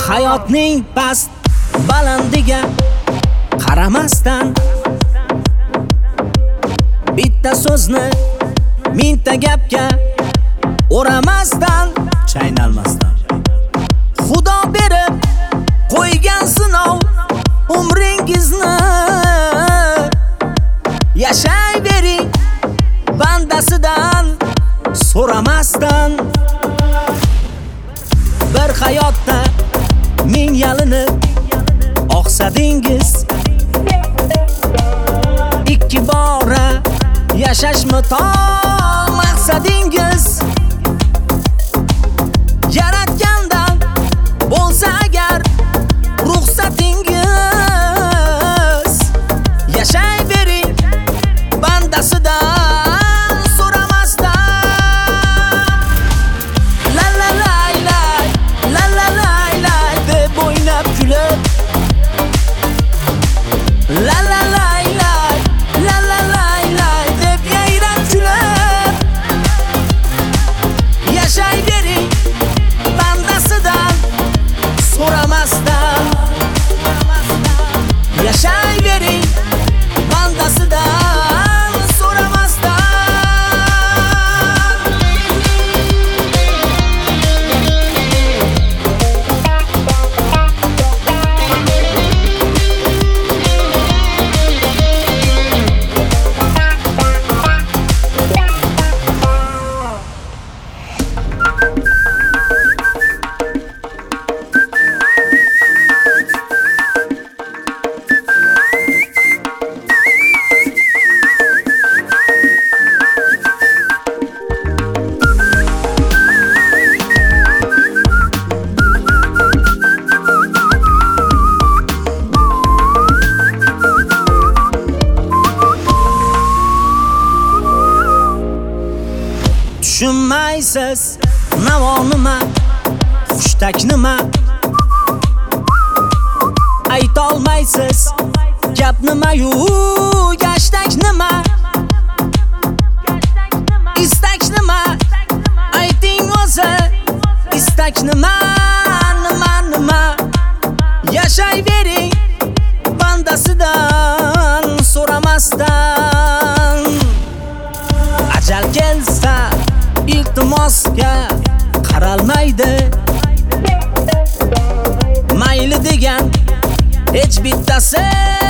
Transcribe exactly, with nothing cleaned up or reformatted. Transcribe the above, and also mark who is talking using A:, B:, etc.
A: hayotning past balandiga qaramasdan, bitta so'zni mingta gapga o'ramasdan, chaynalmasdan, Xudo berib qo'ygan sinov umringizni yashayvering bandasidan so'ramasdan. Bir hayotda ming yalinib oqsadingiz, ikki bora yashashmi to maqsadingiz? Yaratgandan bo'lsa agar ruxsatingiz, yashayvering bandasidan so'ramasdan. La la lay lay, la la lay lay deb o'ynab kulib, la la lay lay, la la lay lay deb yayrab kulib, yashayvering bandasidan so'ramasdan, yashayvering bandasidan so'ramasdan. Tushunmaysiz navo nima, xushtak nima, aytolmaysiz gap nima-yu, gashtak nima, istak nima, ayting o'zi, istak nima, nima nima, yashayvering bandasidan so'ramasdan. Ajal kelsa iltimosga qaralmaydi, mayli degan hech bittasi